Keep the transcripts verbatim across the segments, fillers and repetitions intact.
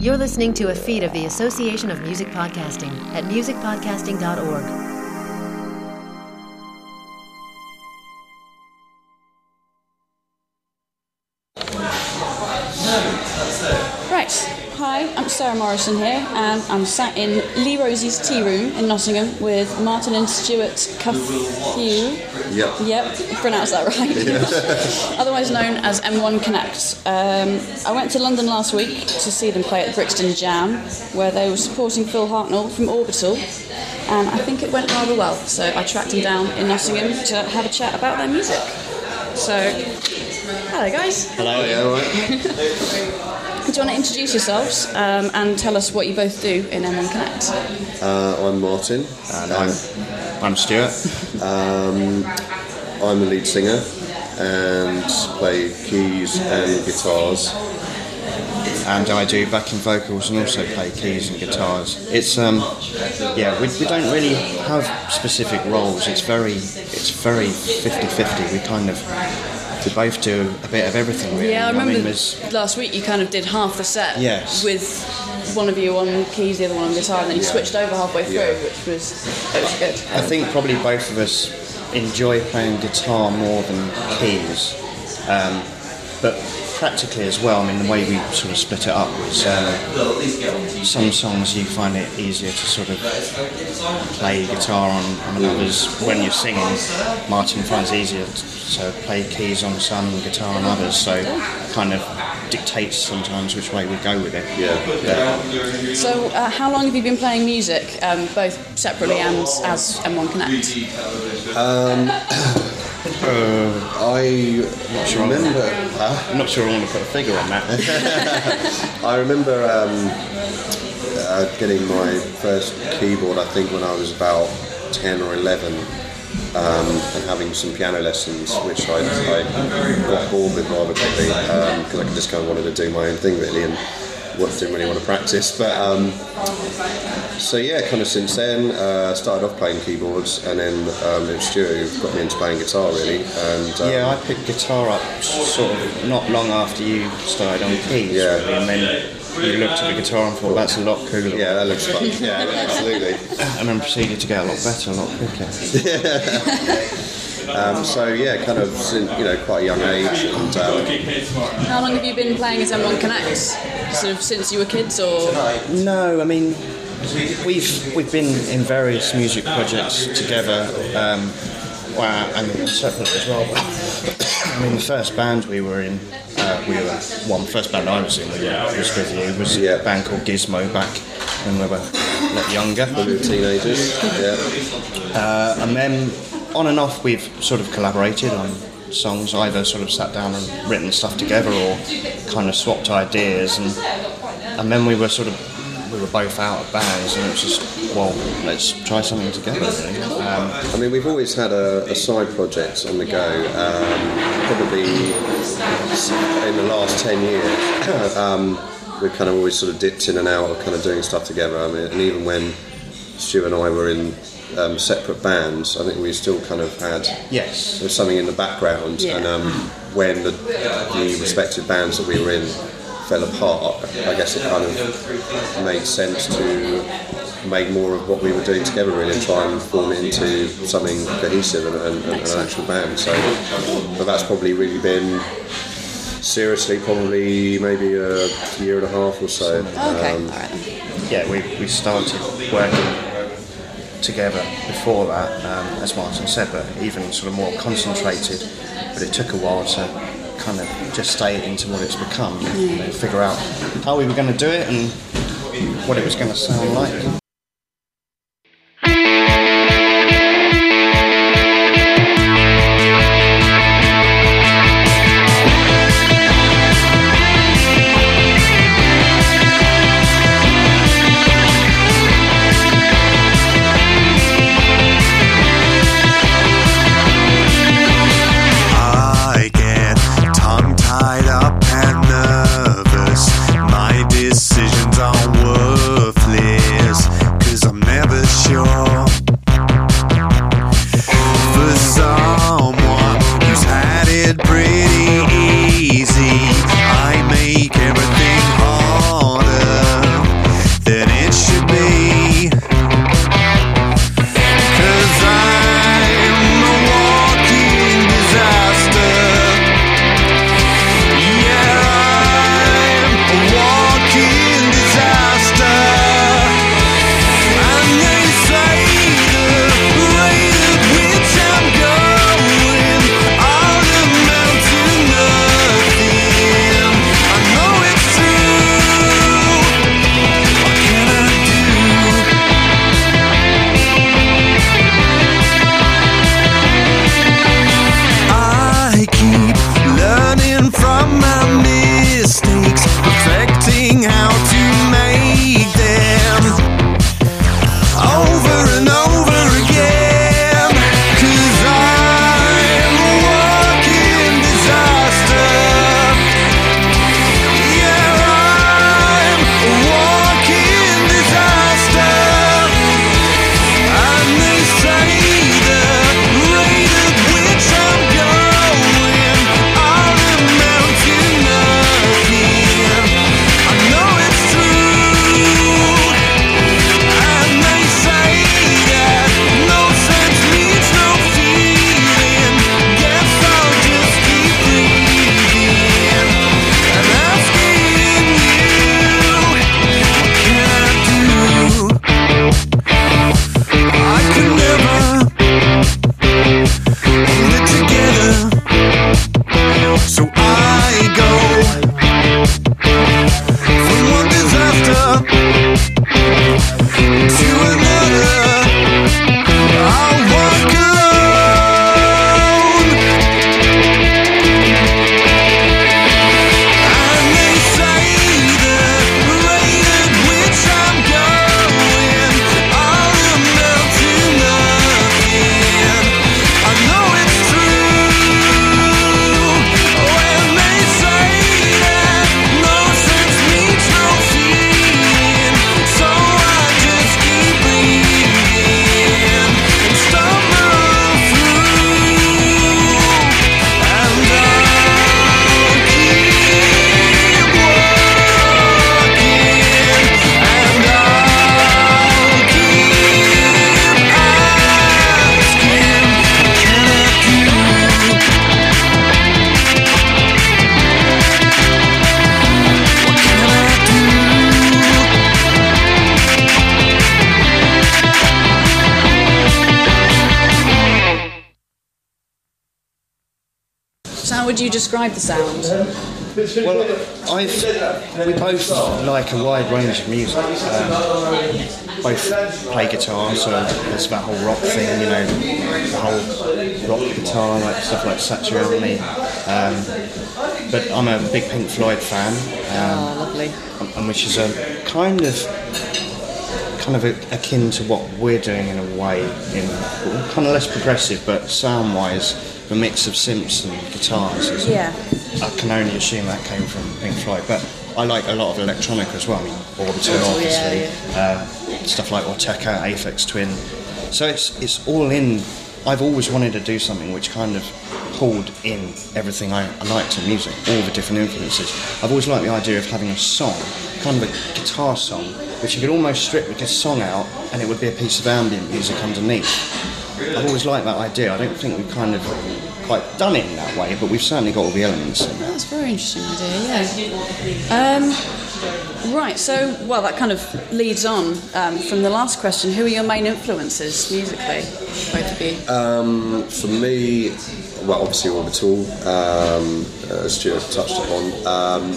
You're listening to a feed of the Association of Music Podcasting at music podcasting dot org. Right, hi, I'm Sarah Morrison here, and I'm sat in Lee Rosie's tea room in Nottingham with Martin and Stuart Cufew. Yep. Yep, pronounced that right. Yeah. Otherwise known as M one Connect. Um, I went to London last week to see them play at the Brixton Jam, where they were supporting Phil Hartnell from Orbital, and I think it went rather well, so I tracked them down in Nottingham to have a chat about their music. So, hello guys. Hello, yeah, all right. Do you want to introduce yourselves um, and tell us what you both do in M one Connect? Uh, I'm Martin. And I'm, I'm Stuart. Um, I'm the lead singer and play keys and guitars. And I do backing vocals and also play keys and guitars. It's um, yeah, we, we don't really have specific roles. It's very it's very fifty-fifty. We kind of we both do a bit of everything. Really. Yeah, I remember I mean, there's, last week you kind of did half the set. Yes. With one of you on keys, the other one on guitar, and then you Yeah. switched over halfway through, Yeah. which was it was good. I think probably both of us enjoy playing guitar more than keys, um, but practically as well. I mean, the way we sort of split it up was um, some songs you find it easier to sort of play guitar on, and others when you're singing, Martin finds it easier to play keys on some and guitar on others, so it kind of dictates sometimes which way we go with it. Yeah. yeah. So, uh, how long have you been playing music, um, both separately and as M one Connect? Um, I sure remember. I'm not sure I want to put a figure on that. I remember um, uh, getting my first keyboard. I think when I was about ten or eleven, um, and having some piano lessons, which I, I got bored with rather quickly because um, I just kind of wanted to do my own thing really, and didn't really want to practice. But um, so yeah, kind of since then, uh, started off playing keyboards, and then um, it was Stuart who got me into playing guitar really. And um, yeah, I picked guitar up sort of not long after you started on keys, Yeah. really, and then you looked at the guitar and thought that's a lot cooler. yeah, that looks fun. Yeah, absolutely. And then proceeded to get a lot better, a lot quicker. Um, so yeah, kind of since, you know, quite a young age. And, um, How long have you been playing as M one Connect? Sort of since you were kids, or? No, I mean, we've we've been in various music projects together, um, well, and separately as well. I mean, the first band we were in, uh, we were one the first band I was in, we were, was with you, was Yeah. a band called Gizmo back when we were a lot younger. when we were teenagers. Yeah. Uh, and then on and off we've sort of collaborated on songs, either sort of sat down and written stuff together or kind of swapped ideas, and and then we were sort of we were both out of bands, and it was just, well, let's try something together really. Um, I mean, we've always had a, a side project on the go, um, probably in the last ten years. um, we've kind of always sort of dipped in and out of kind of doing stuff together. I mean, and even when Stu and I were in um, separate bands, I think we still kind of had yes. there was something in the background. Yeah. And um, when the, the respective bands that we were in fell apart, I guess it kind of made sense to make more of what we were doing together really, and try and form it into something cohesive and, and, and an actual band. So, but that's probably really been seriously probably maybe a year and a half or so. Okay, Um, all right then. Yeah, we, we started working together before that, um, as Martin said, but even sort of more concentrated. But it took a while to kind of gestate into what it's become, you know, figure out how we were going to do it and what it was going to sound like. Decisions are worthless. would you describe the sound? Well, I've, we both like a wide range of music. Um, both play guitar, so there's that whole rock thing, you know, the whole rock guitar, like stuff like Satriani. Um, but I'm a big Pink Floyd fan. Um, oh, lovely. And which is a kind of kind of a, akin to what we're doing in a way, in kind of less progressive, but sound-wise, the mix of synths and guitars is. Yeah. I can only assume that came from Pink Floyd, but I like a lot of electronic as well. I mean, Orbital, obviously, yeah, yeah. Uh, stuff like Ortega, Aphex Twin. So it's it's all in. I've always wanted to do something which kind of pulled in everything I, I like to music, all the different influences. I've always liked the idea of having a song, kind of a guitar song, which you could almost strip the song out, and it would be a piece of ambient music underneath. I've always liked that idea. I don't think we've kind of quite done it in that way, but we've certainly got all the elements. That's a very interesting idea, yeah. Um, right, so, well, that kind of leads on um, from the last question. Who are your main influences musically, both of you? Um, for me, well, obviously Orbital, um, as Stuart touched upon. Um,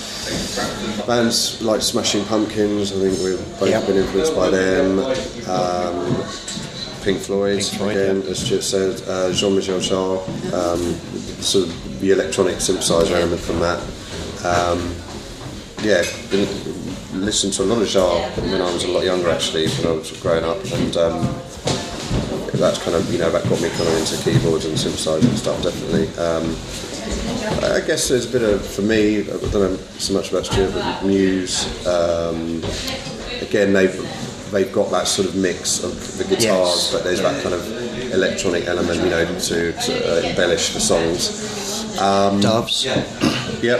bands like Smashing Pumpkins, I think we've both yep. been influenced by them. Um, Pink Floyd, Pink Floyd again, yeah. as Stuart said, uh, Jean-Michel Jarre, um, sort of the electronic synthesizer yeah. element from that. Um, yeah, been, listened to a lot of Jarre when I was a lot younger, actually, when I was growing up, and um, that's kind of, you know, that got me kind of into keyboards and synthesizer and stuff, definitely. Um, I guess there's a bit of, for me, I don't know so much about Stuart, but Muse, um, again, they've they've got that sort of mix of the guitars, yes. but there's that kind of electronic element, you know, to, to uh, embellish the songs. Um, Doves. Yep.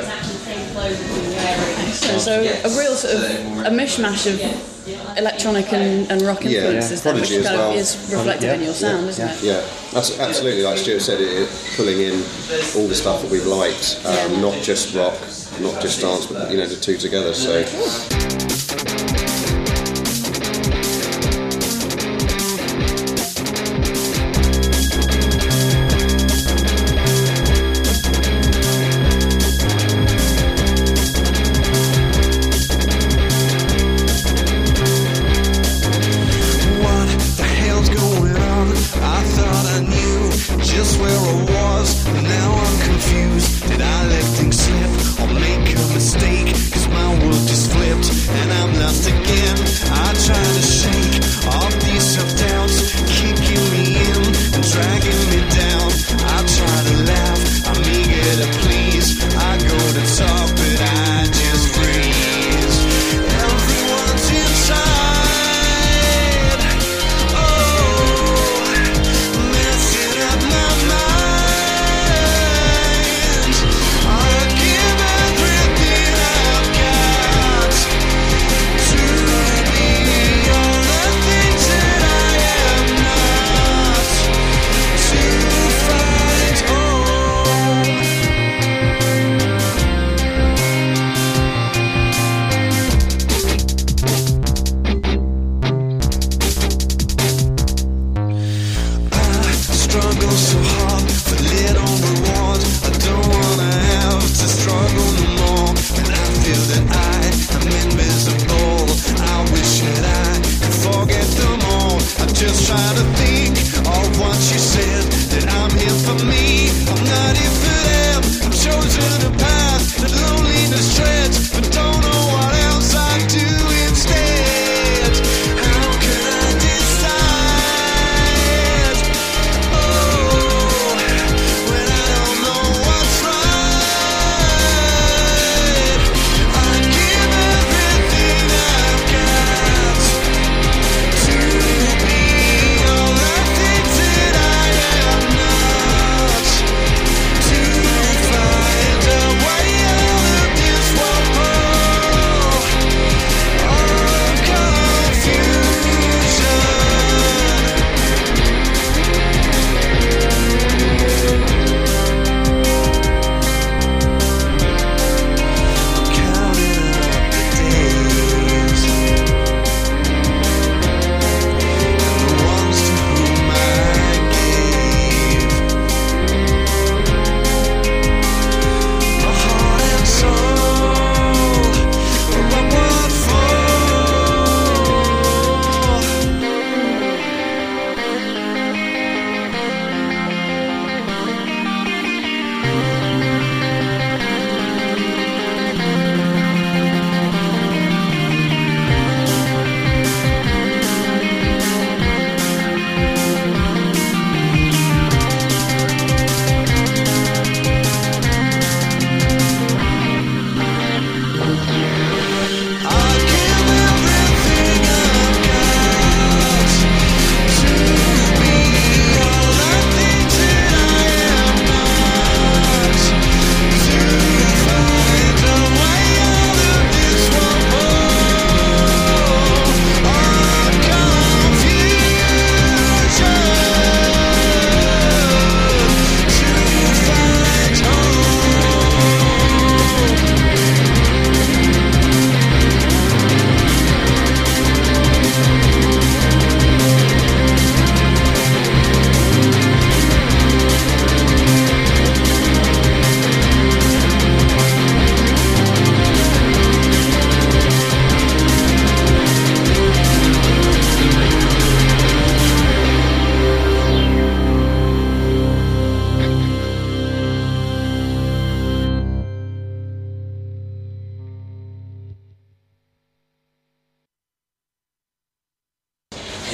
So, so a real sort of a mishmash of electronic and, and rock influences, yeah. then, which kind well. of is reflected yeah. in your sound, yeah. isn't yeah. it? Yeah, that's absolutely, like Stuart said, it, it pulling in all the stuff that we've liked, um, yeah. not just rock, not just dance, but, you know, the two together. So.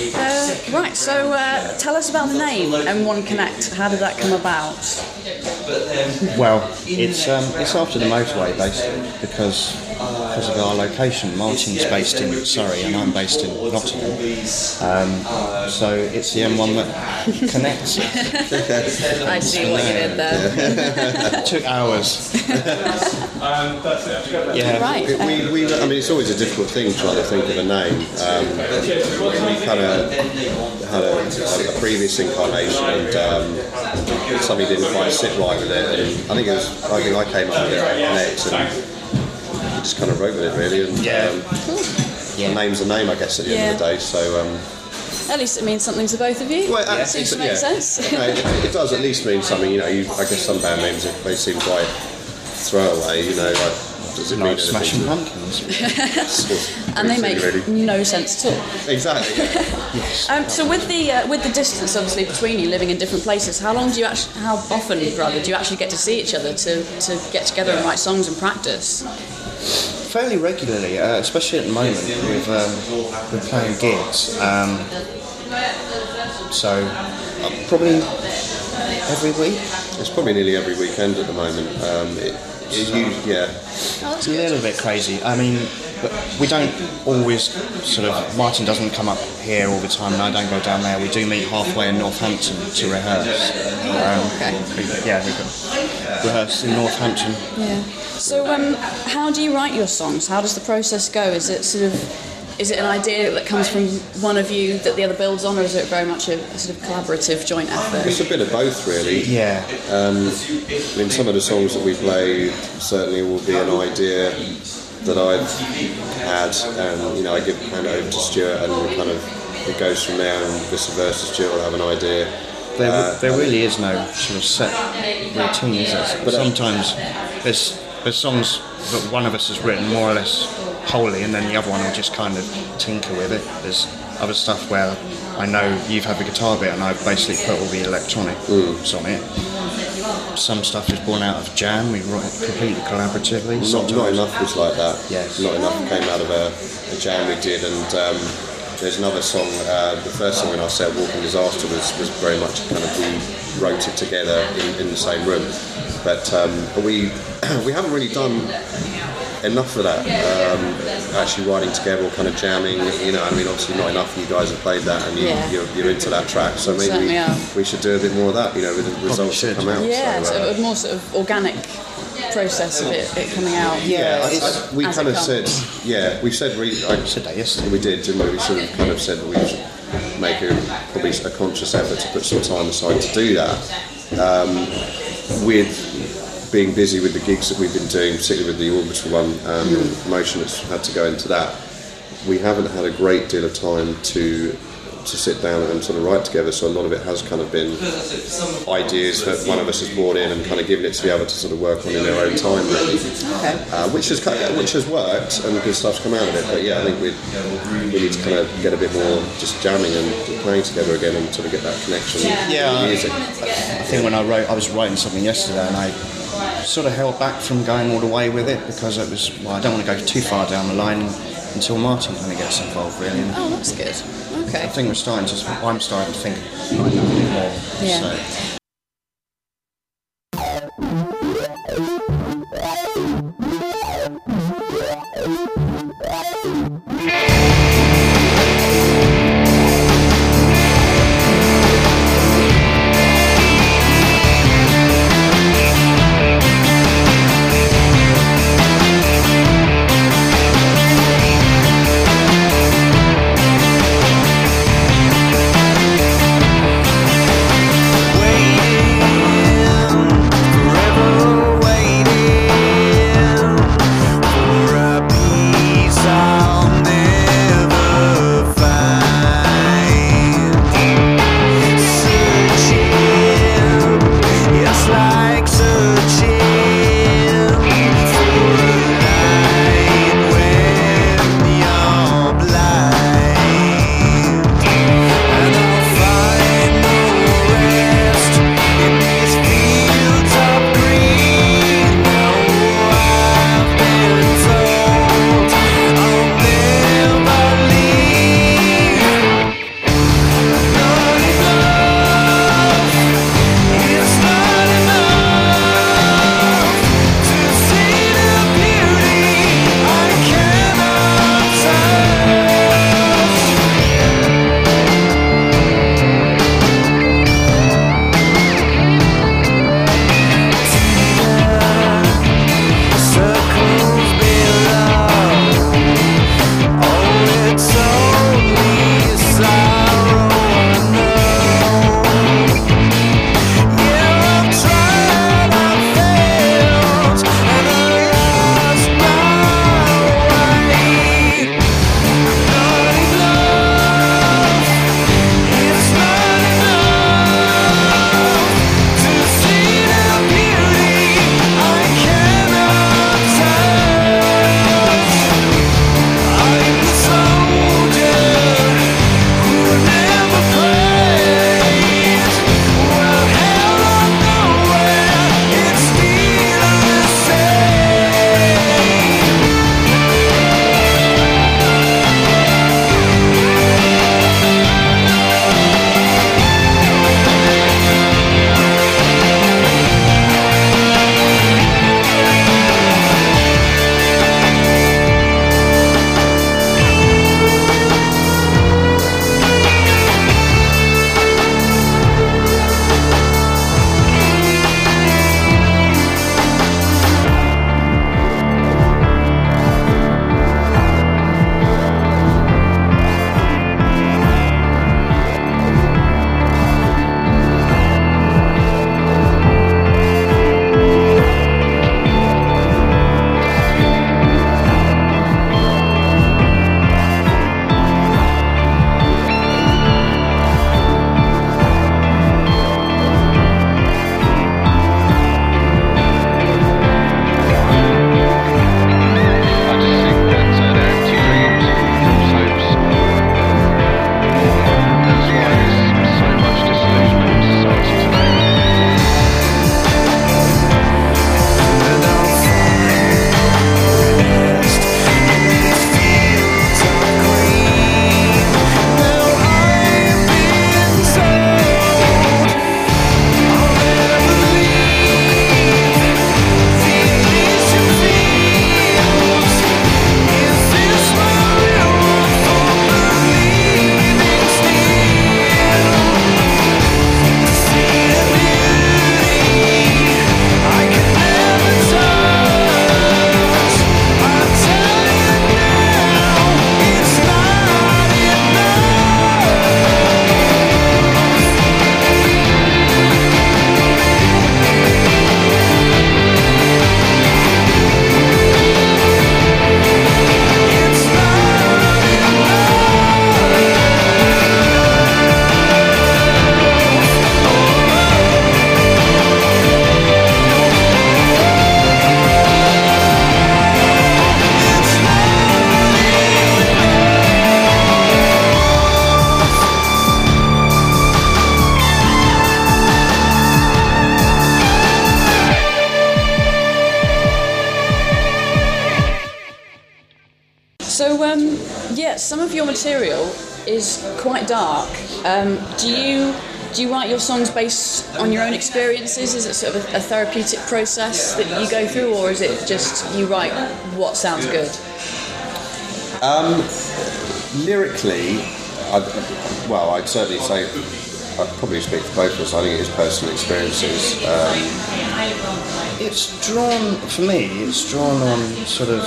Uh, right, so uh, tell us about the name M one Connect. How did that come about? Well, it's um, it's after the motorway basically because because of our location. Martin's based in Surrey and I'm based in Nottingham. Um, so it's the M one that connects. I see what you did there. It took hours. Yeah. Right. We, we, I mean, it's always a difficult thing trying to think of a name. Um, we kind of had a, a previous incarnation, and um, something didn't quite sit right with it. And I think it was, I think I came up with it next, and we just kind of wrote with it really. And Yeah. um, Yeah. the name's a name, I guess, at the Yeah. end of the day. So. Um, At least it means something to both of you. Well, uh, Seems to yeah. make sense. No, it, it does at least mean something. You know, you, I guess some band names they seem quite throwaway. You know, like does it mean Like Smashing anything? Pumpkins. And they make Really. no sense at all. Exactly. Yeah. Um, so with the uh, with the distance obviously between you, living in different places, how long do you actually, how often rather, do you actually get to see each other to, to get together and write songs and practice? Fairly regularly, uh, especially at the moment with um, we're playing gigs. Um, so uh, probably every week. It's probably nearly every weekend at the moment. Um, it, it, you, yeah. Oh, that's It's a good. little bit crazy. I mean, but we don't always sort of. Martin doesn't come up here all the time, and I don't go down there. We do meet halfway in Northampton to rehearse. Um, Okay. we- yeah, we got rehearse in Northampton. Yeah. So um, how do you write your songs? How does the process go? Is it sort of is it an idea that comes from one of you that the other builds on, or is it very much a, a sort of collaborative joint effort? It's a bit of both, really. Yeah. Um, I mean, some of the songs that we play certainly will be an idea that I've had, and you know, I give hand over to Stuart, and kind of it goes from there, and vice versa. Stuart will have an idea. There, Uh, there really is no sort of set routine, is there? But sometimes there's there's songs that one of us has written more or less wholly, and then the other one will just kind of tinker with it. There's other stuff where I know you've had the guitar bit, and I've basically put all the electronics on it. Some stuff is born out of jam. We write it completely collaboratively. Not, Sometimes- not enough was like that. Yes. Not enough came out of a, a jam we did, and um, there's another song. Uh, the first song in our set, "Walking Disaster," was, was very much kind of we wrote it together in, in the same room. But um, we we haven't really done enough of that. Um, actually writing together or kind of jamming. You know, I mean, obviously not enough. You guys have played that, and you, Yeah. you're, you're into that track. So maybe Certainly are. we should do a bit more of that. You know, with the results that should. come out. Yeah, So, so uh, a more sort of organic process of it, it coming out. Yeah, I, it's- I, we as kind it of said, comes. yeah, we said, we, I said that yesterday. We did, didn't we? We sort of kind of said that we should make a, probably a conscious effort to put some time aside to do that. Um, with being busy with the gigs that we've been doing, particularly with the Orbital one, um, Mm. and the promotion that's had to go into that, we haven't had a great deal of time to to sit down and sort of write together. So a lot of it has kind of been ideas that one of us has brought in and kind of given it to the other to sort of work on in their own time, really. Okay. Uh, which has kind of- which has worked and good stuff's come out of it. But yeah, I think we we need to kind of get a bit more just jamming and playing together again and sort of get that connection Yeah. with the music. I think when I wrote, I was writing something yesterday, and I sort of held back from going all the way with it because it was. Well, I don't want to go too far down the line until Martin kind of gets involved, really. And Oh, that's good. Okay. I think we're starting to. I'm starting to think like that a bit more. Yeah. So. Forever waiting for a peace I'll never So, um, yeah, some of your material is quite dark. Um, do you do you write your songs based on your own experiences? Is it sort of a, a therapeutic process that you go through, or is it just you write what sounds good? Um, lyrically, I'd, well, I'd certainly say, I'd probably speak for both of us. I think it is personal experiences. Um, It's drawn, for me, it's drawn on sort of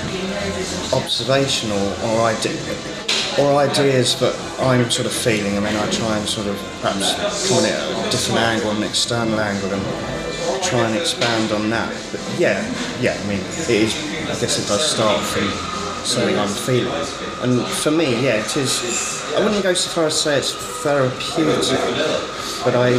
observational or idea, or ideas that I'm sort of feeling. I mean, I try and sort of perhaps come at a different angle, an external angle, and try and expand on that. But yeah, yeah, I mean, it is, I guess it does start from something I'm feeling. And for me, yeah, it is, I wouldn't go so far as to say it's therapeutic, but I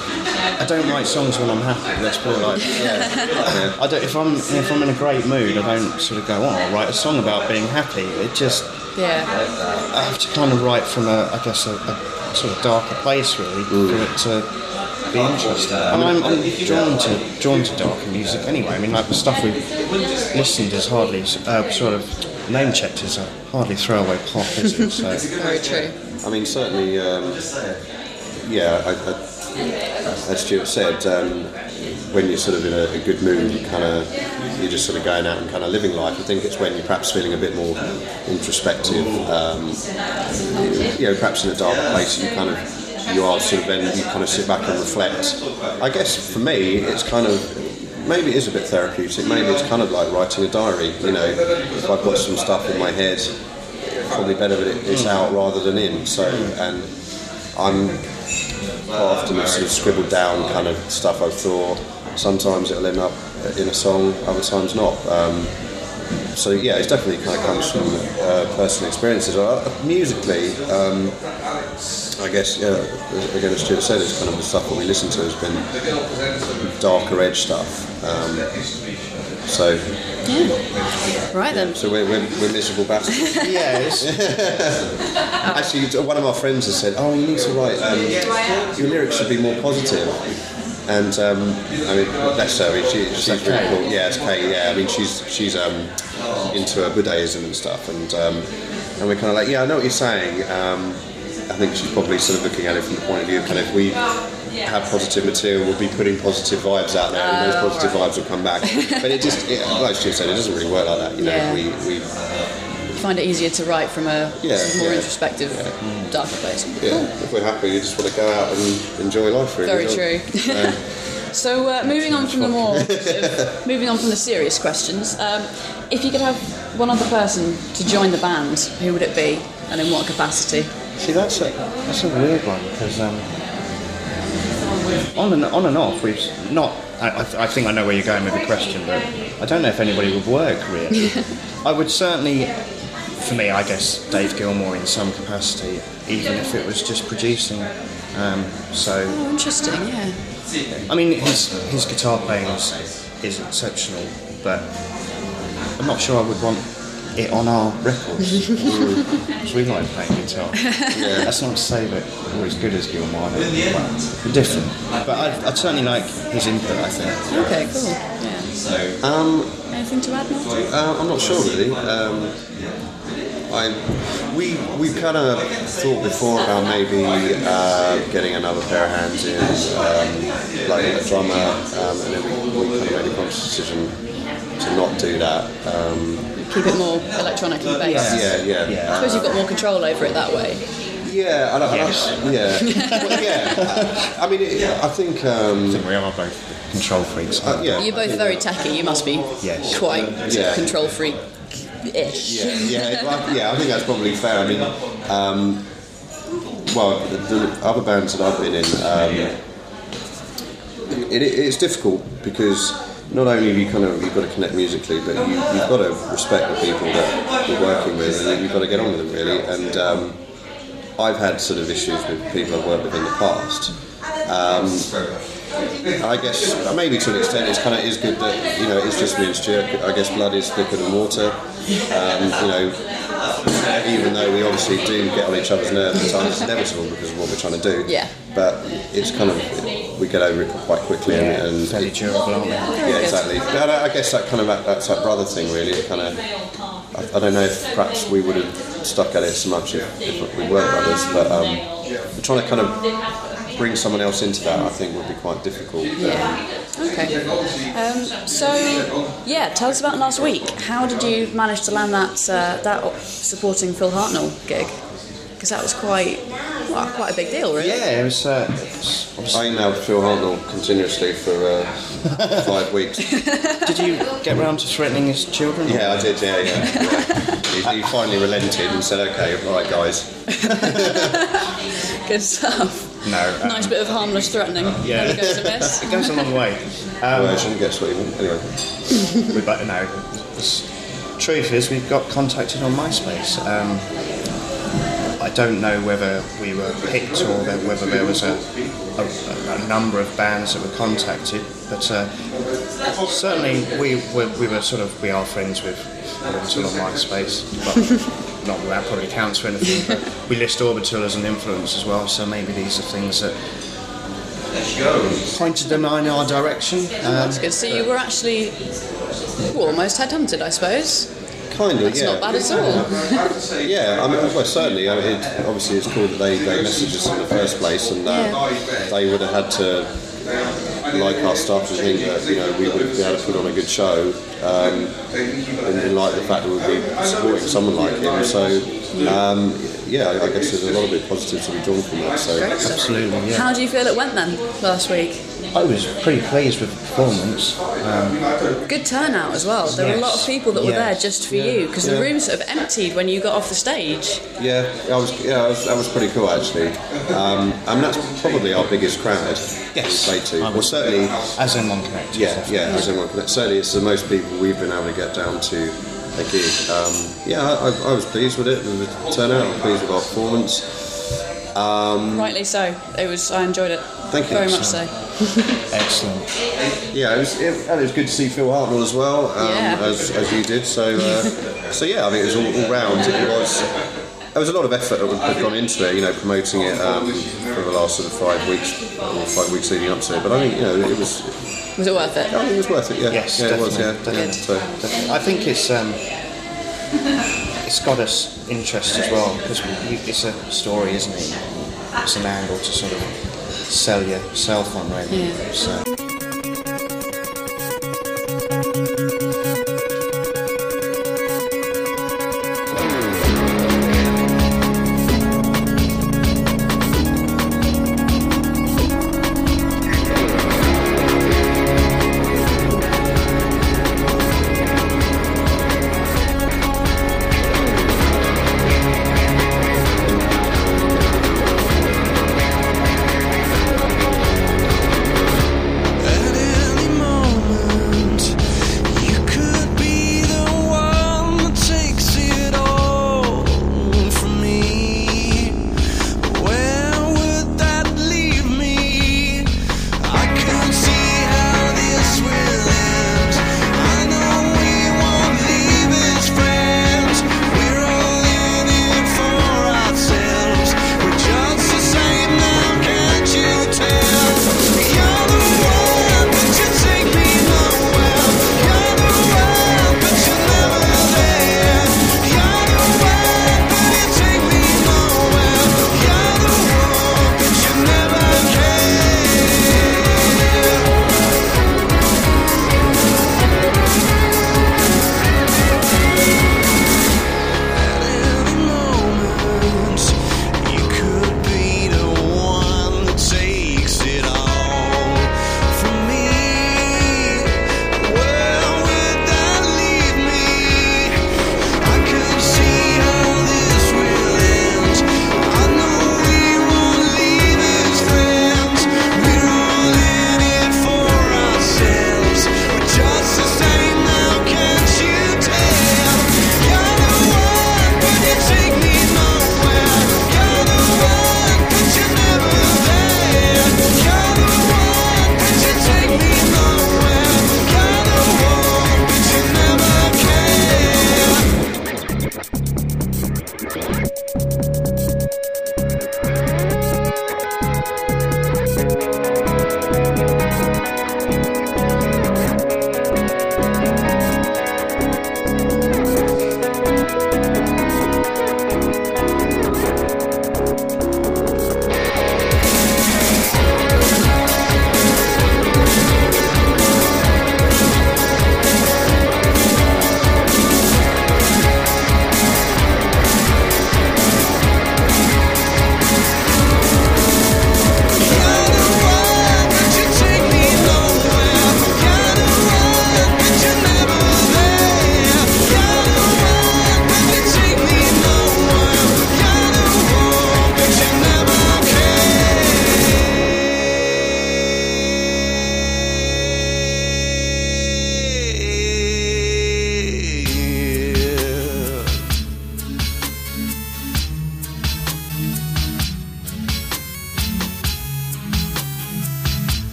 I don't write songs when I'm happy, let's put it like that. Yeah. I don't, if I'm if I'm in a great mood, I don't sort of go, oh, I'll write a song about being happy. It just, Yeah. I have to kind of write from a, I guess, a, a sort of darker place, really, mm. for it to be interesting. I mean, I'm, I'm drawn to drawn to darker music anyway. I mean, like the stuff we've listened is hardly, uh, sort of name-checked is a hardly throwaway pop, is it? So. Very true. I mean, certainly, um, yeah, I, I, as Stuart said, um, when you're sort of in a, a good mood, you kind of, you're just sort of going out and kind of living life. I think it's when you're perhaps feeling a bit more introspective, um, you know, perhaps in a darker place, you kind of, you are sort of then, you kind of sit back and reflect. I guess for me, it's kind of, maybe it is a bit therapeutic, maybe it's kind of like writing a diary, you know, if I've got some stuff in my head, probably better that it, it's out rather than in, so, and I'm quite often sort of scribbled down kind of stuff I've thought. Sometimes it'll end up in a song, other times not. Um, so yeah, it definitely kind of comes from uh, personal experiences. Uh, musically, um, I guess, yeah, again, as Stuart said, it's kind of the stuff that we listen to has been darker edge stuff. Um, so yeah. Right then. So we're, we're, we're miserable bastards. Yes. Actually, one of our friends has said, "Oh, you need to write. Um, your lyrics should be more positive." And um, I mean, bless her. I mean, she, she's really Kay. cool. Yeah, it's Kay. Yeah, I mean, she's she's um, into uh, Buddhism and stuff, and um, and we're kind of like, yeah, I know what you're saying. Um, I think she's probably sort of looking at it from the point of view, kind of, if we have positive material, we'll be putting positive vibes out there, and those positive vibes will come back. But it just, it, like Stu said, it doesn't really work like that. You know, Yeah. we, we You find it easier to write from a Yeah, sort of more yeah. introspective, darker place. yeah, if we're happy, you just want to go out and enjoy life. Really, Very don't true. you? Um, So uh, moving on from the more, sort of, moving on from the serious questions, um, if you could have one other person to join the band, who would it be, and in what capacity? See, that's a that's a weird one because um, on and on and off we've not. I, I, I think I know where you're going with the question, but I don't know if anybody would work really. I would certainly, for me, I guess Dave Gilmour in some capacity, even if it was just producing. Um, so. Oh, interesting. Yeah. I mean, his his guitar playing is, is exceptional, but I'm not sure I would want it on our records. Because we like playing guitar. Yeah. That's not to say that we're as good as Gilmour, we're different. But I'd, I'd certainly like his input, I think. Okay. Cool. Yeah. um, Anything to add, Martin? Uh, I'm not sure really. Um, I we we kind of thought before about maybe uh, getting another pair of hands in, um, like a drummer, um, and then we, we kind of made a conscious decision to not do that. Um, Keep it more electronically based. yeah, yeah, Yeah. I suppose you've got more control over it that way. yeah. I, don't- I, Yes. don't- yeah, well, yeah. I mean, it, I think. Um, I think we are both control freaks. uh, yeah, You're both very techy. You must be Yes. quite sort Yeah. of control freak-ish. Yeah, yeah, well, yeah. I think that's probably fair. I mean, um, well, the, the other bands that I've been in, um, it, it, it's difficult because not only have you kind of you've got to connect musically, but you, you've got to respect the people that you're working with, and you've got to get on with them really. And um, I've had sort of issues with people I've worked with in the past. Um, I guess maybe to an extent it's kind of is good that, you know, it's just me and Stuart. I guess blood is thicker than water. Um, you know, even though we obviously do get on each other's nerves at times, it's inevitable because of what we're trying to do. Yeah. But it's kind of, we get over it quite quickly. Yeah, and, and fairly durable, aren't we? yeah, exactly. But I, I guess that kind of that's that brother thing, really. It kind of, I, I don't know if perhaps we would have stuck at it so much if, if we weren't brothers, but um, trying to kind of bring someone else into that, I think, would be quite difficult. Yeah. Okay. Um, so, yeah, tell us about last week. How did you manage to land that uh, that supporting Phil Hartnell gig? Because that was quite, well, quite a big deal, really. Yeah, it was. Uh, it was I emailed Phil Hartnell continuously for uh, five weeks. Did you get round to threatening his children? Yeah, I did. Yeah, yeah. yeah. He, he finally relented and said, "Okay, right, guys." Good stuff. No. Um, Nice bit of harmless threatening. Yeah. Never goes amiss. It goes a long way. Um, Well, I shouldn't get sweet. Anyway. we, but no, the s- truth is we've got contacted on MySpace. Um, I don't know whether we were picked or that whether there was a, a, a number of bands that were contacted, but uh, certainly we were, we were sort of, we are friends with Orbital on MySpace, but not that that probably counts for anything, but we list Orbital as an influence as well, so maybe these are things that pointed them in our direction. Um, That's good. So you were actually well, almost headhunted, I suppose. Kind of, That's yeah. not bad at all. Yeah, I mean, well, certainly. I mean, it, obviously, it's cool that they, they messaged us in the first place, and uh, Yeah. they would have had to like our stuff and think that, you know, we would be able to put on a good show, um, and, and like the fact that we'd be supporting someone like him. So, um, yeah, I guess there's a lot of bit positives to be drawn from that. So, Absolutely, yeah. How do you feel it went then last week? I was pretty pleased with the performance. Um, Good turnout as well. There were a lot of people that were Yes. there just for you because the Yeah. room sort of emptied when you got off the stage. yeah, I was, yeah, I was, that was pretty cool actually. Um, and that's probably our biggest crowd. Yes. Played to. I would Well, certainly. as in one connect. Yeah, yeah, as in one connect. Certainly, it's the most people we've been able to get down to a gig. Um, yeah, I, I was pleased with it, with the turnout. I'm pleased with our performance. Um, Rightly so. It was. I enjoyed it. Thank you. Very much so. Excellent. yeah, it was, it, and it was good to see Phil Hartnell as well, um, Yeah. as, as you did. So, uh, so yeah, I mean, it was all, all round. It was. There was a lot of effort that had gone into it, you know, promoting it um, for the last sort of five weeks, or five weeks leading up to it. But I think, you know, it was. Was it worth it? I think it was worth it. Yeah, Yes, yeah, it definitely. was. Yeah, definitely. yeah. So, Definitely. I think it's um, it's got us interest as well because it's a story, isn't it? It's an angle to sort of sell yourself on, really. Yeah. So.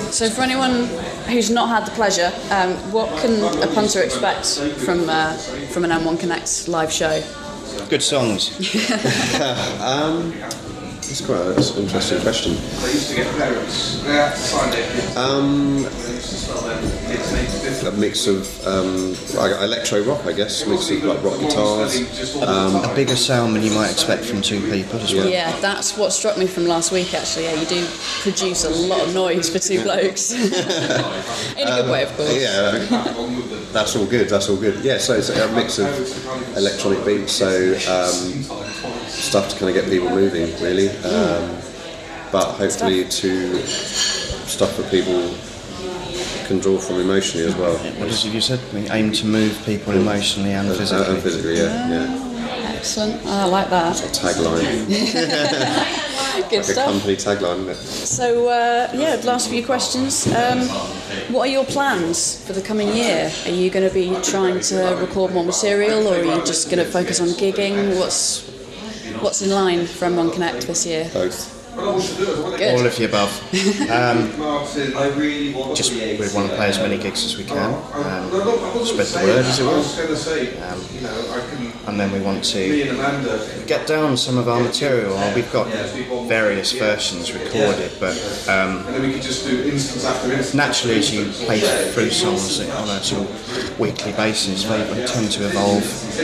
So for anyone who's not had the pleasure, um, what can a punter expect from uh, from an M one Connect live show? Good songs. um, It's quite a, that's an interesting question. Um, a mix of um, like electro rock, I guess, mix of like rock guitars. Um, a bigger sound than you might expect from two people as well. Yeah, that's what struck me from last week. Actually, yeah, you do produce a lot of noise for two blokes. In a good um, way, of course. Yeah, that's all good. That's all good. Yeah, so it's a mix of electronic beats. So. Um, stuff to kind of get people moving, really, um, but hopefully to stuff that people can draw from emotionally as well. What is it you said? We aim to move people emotionally and physically. Uh, and physically, yeah, yeah. Excellent. Oh, I like that. It's a tagline. Good like stuff. A company tagline, isn't it? So, uh, yeah, last few questions. Um, what are your plans for the coming year? Are you going to be trying to record more material, or are you just going to focus on gigging? What's What's in line for M one Connect this year? Both. Good. All of the above. Um, just we want to play as many gigs as we can, um, spread the word as it were, um, and then we want to get down some of our material. Well, we've got various versions recorded, but um, naturally as you play through songs on a sort of weekly basis, they tend to evolve,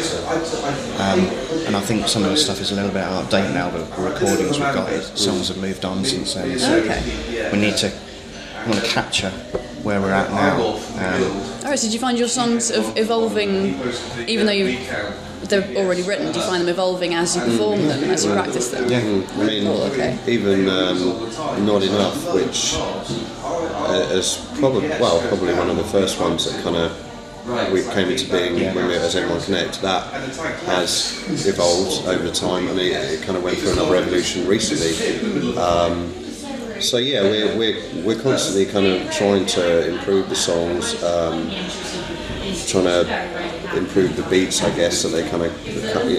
um, and I think some of the stuff is a little bit out of date now, but the recordings we've got, songs have moved on since then, so okay. we need to we want to capture where we're at now. Um, Alright, so did you find your songs of evolving, even though you they're already written, do you find them evolving as you perform them, as you practice them? Yeah, I mean, oh, okay. even um, Not Enough, which uh, is probably, well, probably one of the first ones that kind of we came into being yeah. when we were as M one Connect. That has evolved over time. I mean, it, it kind of went through another evolution recently. Um, so yeah, we're we're we're constantly kind of trying to improve the songs, um, trying to improve the beats, I guess, so they kind of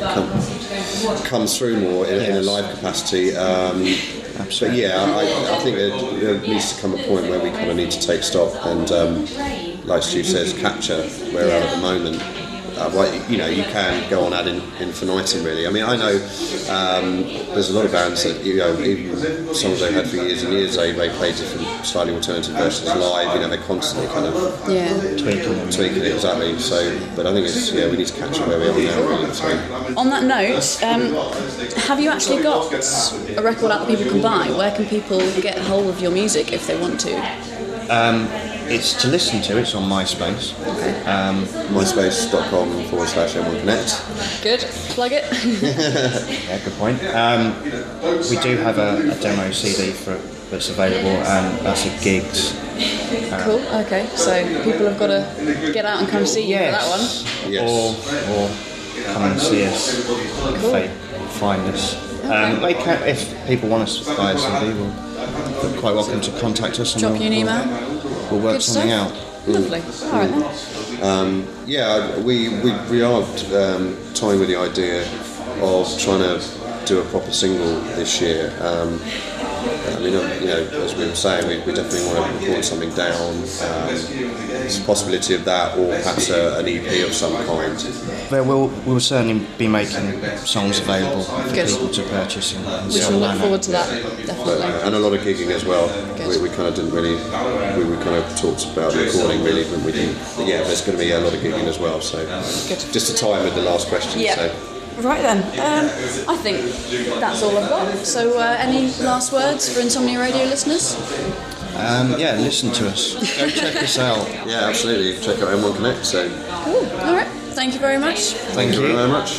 come, come through more in, in a live capacity. Um, but yeah, I, I think there, there needs to come a point where we kind of need to take stock and, um, like Stu says, capture where we're at at the moment. Uh, well, you know, you can go on ad infinitum, really. I mean, I know um, there's a lot of bands that, you know, even songs they've had for years and years, they, they play different, slightly alternative versions live. You know, they're constantly kind of yeah. tweaking, tweaking it exactly. So, but I think it's yeah, we need to capture where we are now, really. So. On that note, um, have you actually got a record out that people can buy? Where can people get hold of your music if they want to? Um, It's to listen to, it's on MySpace. Okay. Um, MySpace.com forward slash M one Connect. Good. Plug it. yeah, good point. Um, we do have a, a demo C D for that's available, and that's at gigs. Um, cool, okay. So people have got to get out and come see you yes. for that one. Yes. Or, or come and see us cool. if they find us. Okay. Um, they can, if people want us to buy a C D, we'll, they're quite welcome to contact us. Drop and you an we'll, email. We'll, we'll work Good something stuff. out. Lovely. All right then. Um, yeah, we, we, we are um, toying with the idea of trying to do a proper single this year. Um, I mean, you know, as we were saying, we, we definitely want to record something down. Um, there's a possibility of that, or perhaps a, an E P of some kind. There will we'll certainly be making songs available for Good. people to purchase. And, and We shall look forward to that, definitely. But, uh, and a lot of gigging as well. We, we kind of didn't really, we, we kind of talked about recording really, but we didn't. But yeah, there's going to be a lot of gigging as well. So Good. just to tie in with the last question. Yeah. So. Right then, um, I think that's all I've got. So, uh, any last words for Insomnia Radio listeners? Um, yeah, listen to us. Go check us out. Yeah, absolutely. Check out M one Connect. So. Cool. All right. Thank you very much. Thank, Thank you you very much.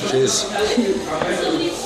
Cheers.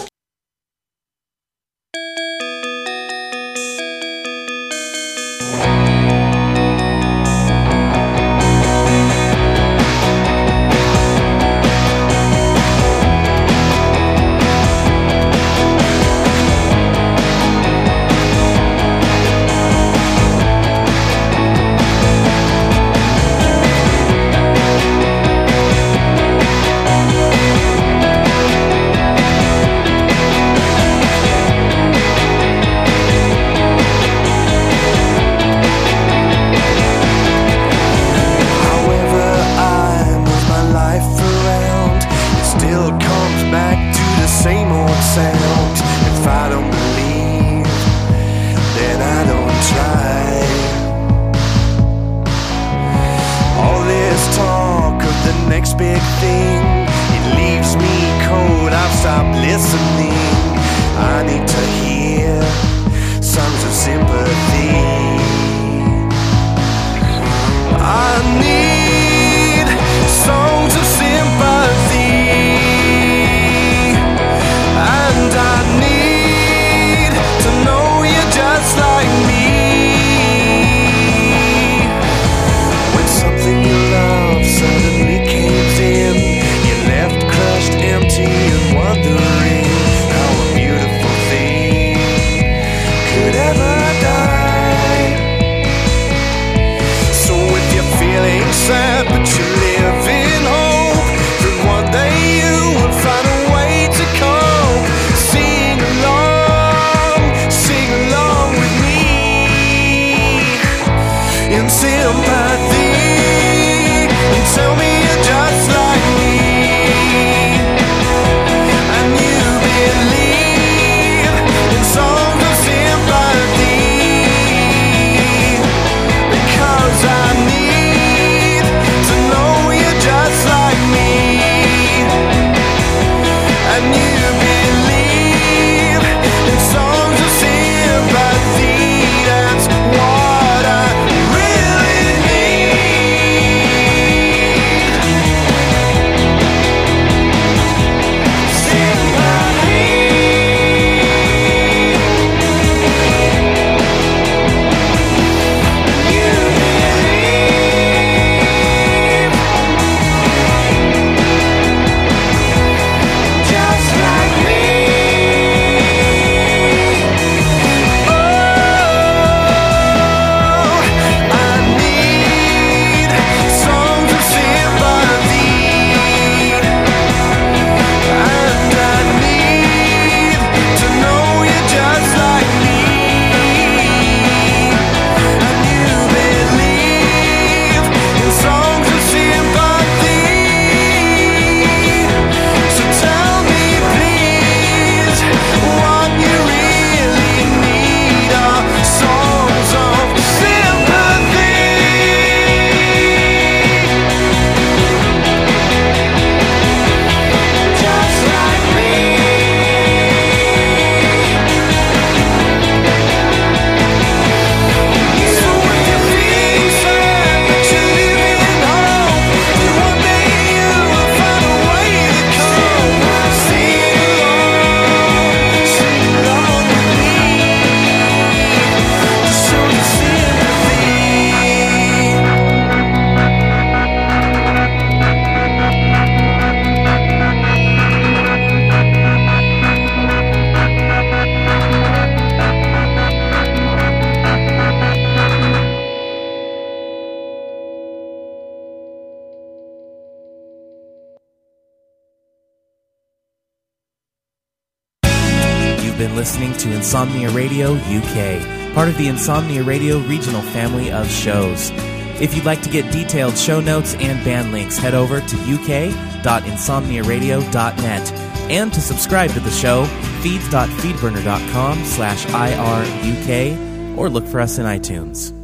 You've been listening to Insomnia Radio U K, part of the Insomnia Radio regional family of shows. If you'd like to get detailed show notes and band links, head over to u k dot insomnia radio dot net. And to subscribe to the show, feeds dot feedburner dot com slash I R U K, or look for us in iTunes.